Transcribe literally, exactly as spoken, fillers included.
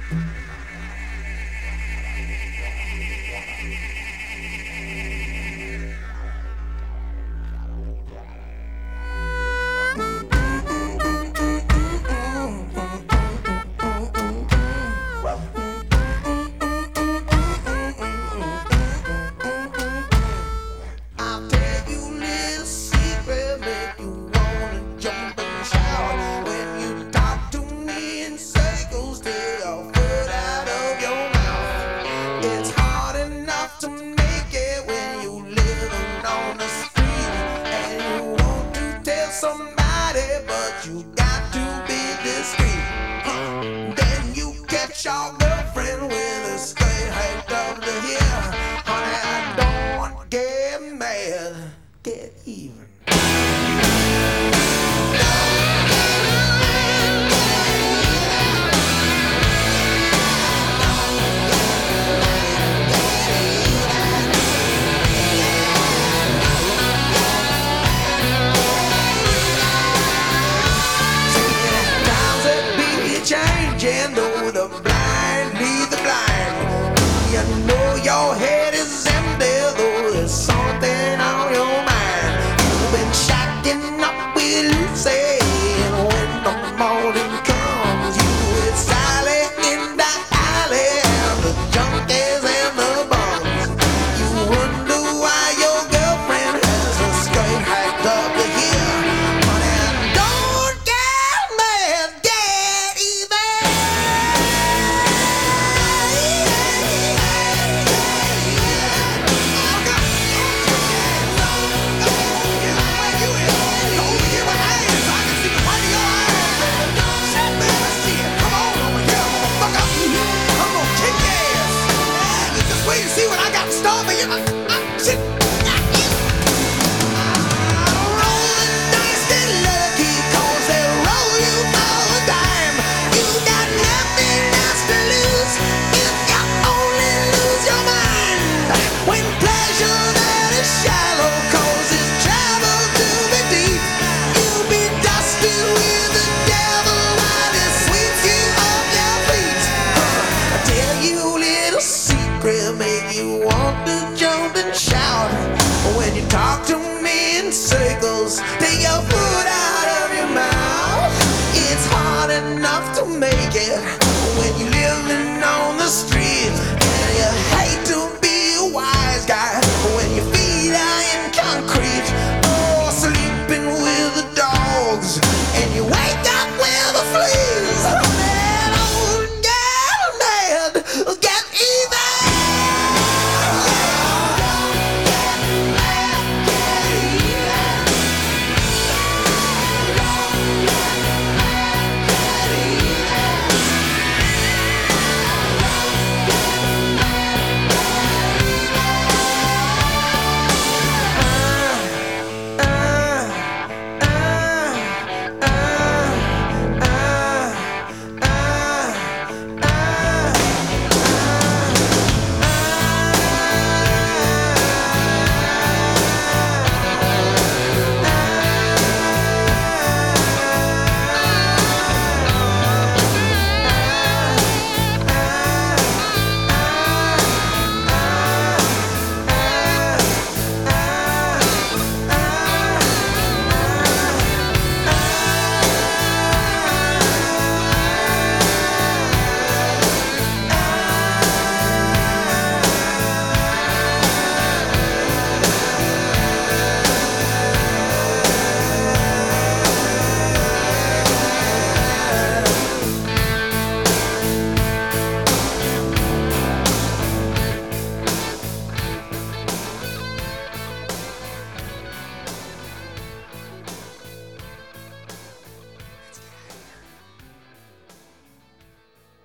I'll tell you a little secret, make you wanna jump and shout. When you talk to me in circles till your foot out of your mouth. It's hard enough to make it when you living on the street, and you want to tell somebody, but you got to be discreet. Huh. Then you catch your girlfriend with a skirt hiked up to here. Honey, I don't get mad, get even. Times that be changing, though the blind lead the blind. You know your head is empty, though there's something on your mind. You've been shacking up with Lucy, and when the morning comes, you with Sally in the alley, and the junkies and the bums. You wonder why your girlfriend has a skirt hiked up to here. Honey, don't get mad, get even. See what I got to start me. I, I, shit. Rolling dice, get lucky, 'cause they roll you for a dime. You got nothing else to lose if you only lose your mind. When pleasure that is shallow causes travel to be deep, you'll be dusty with the devil while he sweeps you off your feet. Huh. I tell you a little secret, make you